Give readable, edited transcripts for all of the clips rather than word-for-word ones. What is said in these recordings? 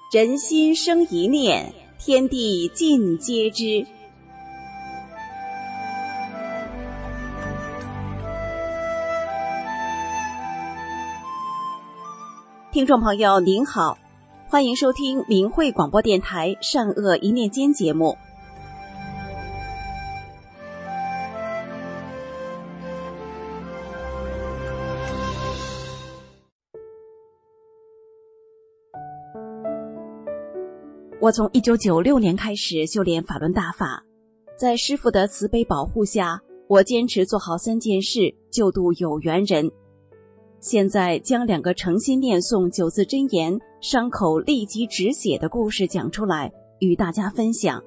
人心生一念，天地尽皆知。听众朋友您好，欢迎收听明慧广播电台善恶一念间节目。我从1996年开始修炼法轮大法，在师父的慈悲保护下，我坚持做好3件事，救度有缘人。现在将2个诚心念诵9字真言，伤口立即止血的故事讲出来，与大家分享。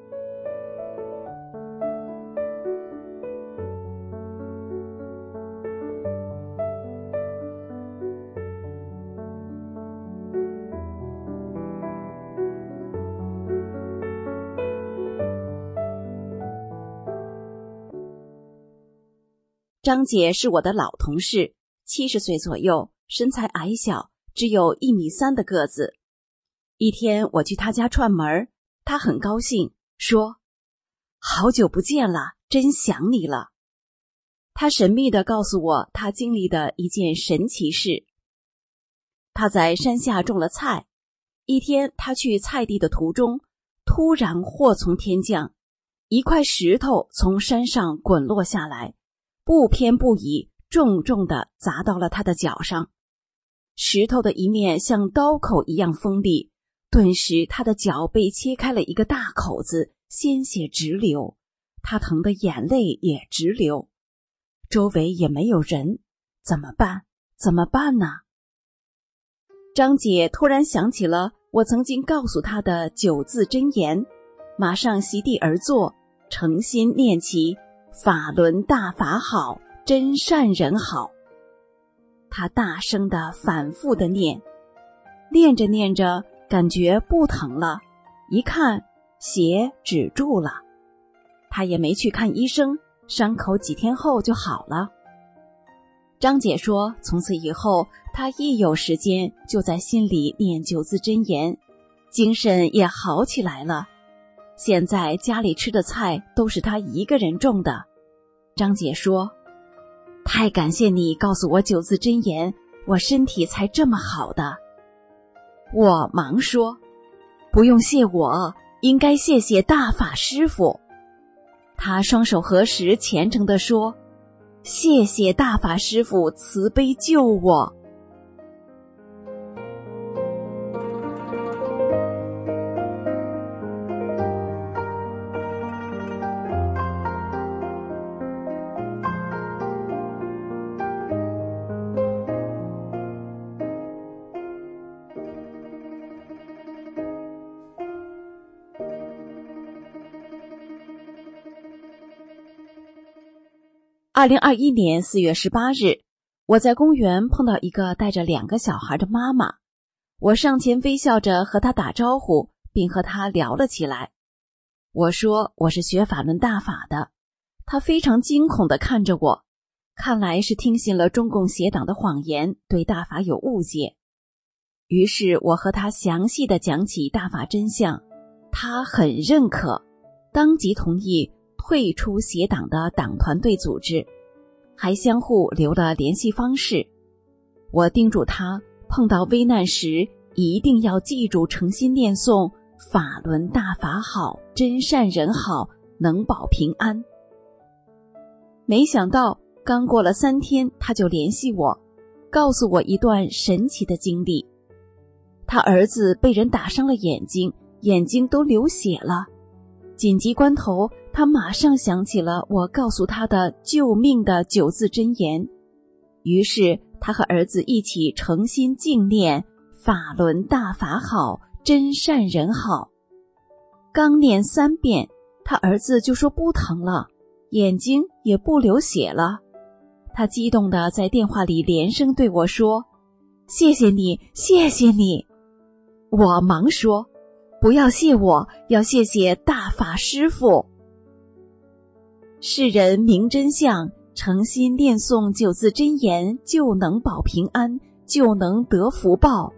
张姐是我的老同事，70岁左右，身材矮小，只有1.3米的个子。一天我去她家串门，她很高兴，说：“好久不见了，真想你了。”她神秘地告诉我她经历的一件神奇事。她在山下种了菜，一天她去菜地的途中，突然祸从天降，一块石头从山上滚落下来，不偏不倚，重重地砸到了他的脚上。石头的一面像刀口一样锋利，顿时他的脚被切开了一个大口子，鲜血直流，他疼得眼泪也直流。周围也没有人，怎么办？怎么办呢？张姐突然想起了我曾经告诉她的9字真言，马上席地而坐，诚心念其法轮大法好，真善人好。他大声地反复地念，念着念着感觉不疼了，一看血止住了。他也没去看医生，伤口几天后就好了。张姐说，从此以后她一有时间就在心里念9字真言，精神也好起来了。现在家里吃的菜都是他一个人种的。张姐说，太感谢你告诉我9字真言，我身体才这么好的。我忙说，不用谢我，应该谢谢大法师父。他双手合十，虔诚地说，谢谢大法师父慈悲救我。2021年4月18日，我在公园碰到一个带着2个小孩的妈妈，我上前微笑着和她打招呼，并和她聊了起来。我说我是学法轮大法的，她非常惊恐地看着我，看来是听信了中共邪党的谎言，对大法有误解。于是我和她详细地讲起大法真相，她很认可，当即同意退出邪党的党团队组织，还相互留了联系方式。我叮嘱他碰到危难时一定要记住诚心念诵法轮大法好，真善人好，能保平安。没想到刚过了3天，他就联系我，告诉我一段神奇的经历。他儿子被人打伤了眼睛，眼睛都流血了。紧急关头，他马上想起了我告诉他的救命的9字真言，于是他和儿子一起诚心敬念法轮大法好，真善人好。刚念3遍，他儿子就说不疼了，眼睛也不流血了。他激动地在电话里连声对我说，谢谢你，谢谢你。我忙说，不要谢我，要谢谢大法师父。世人明真相，诚心念诵9字真言，就能保平安，就能得福报。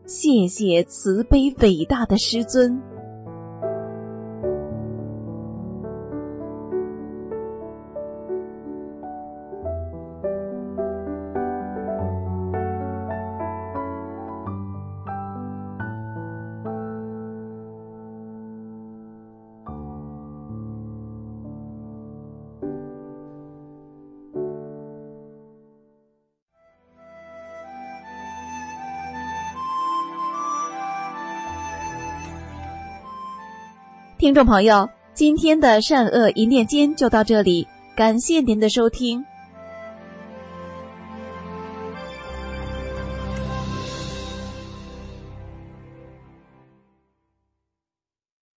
谢谢慈悲伟大的师尊。听众朋友，今天的善恶一念间就到这里，感谢您的收听。